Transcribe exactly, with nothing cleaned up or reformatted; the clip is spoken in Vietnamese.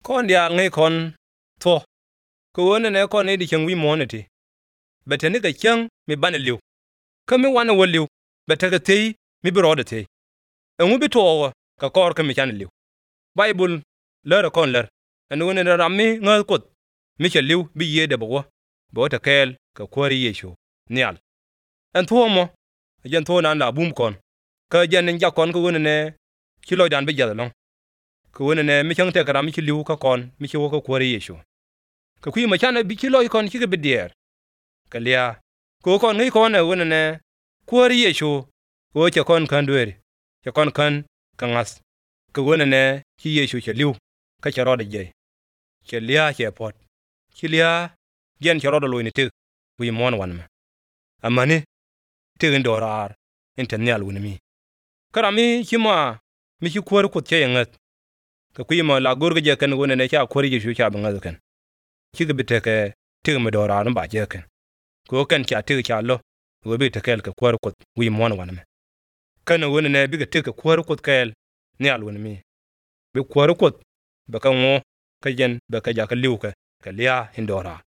kon dia ngai kon to ko wona ne kon ne di chen wi monati betani ka chen mi bana liu ka mi wana wo liu betaka tei mi bro da tei en bi to ka kor ka mi chan liu bible lera kon ler en wona ne rammi ngal kot mi che liu bi ye de bo bo ta kel ka kwari yeshu nial en to mo jen to na la bum kon ka jen ja kon ko wona ne kilo dan bi jadalong ko wona ne mi chang te kara mi liu ka kon mi chi wo ka kwari yeshu ka kwi ma chana bi kilo kon chi ka bi der ka lia ko kon ngai kon ne wona ne kwari yeshu ko che kon kan duere che kon kan ka ngas ko wona ne chi yeshu che liu ka che roda je che lia che pot chi lia gen che roda lo ni te wi mon wan ma amani te ndorar internal wona mi kara mi chi ma mi chi kwar ko che ngat ka kwi ma la gurga je kan wona ne cha kwari yeshu cha ba ngat kan chi ga bite ke te ma dorar ba je kan ko kan cha te cha lo wo bi te kel ka kwar ko wi mon wan ma kan wona ne bi ga te ka kwar ko kel ni al wona mi bi kwar ko ba ka ngo ka jen ba ka ja ka liu ka ka lia hindora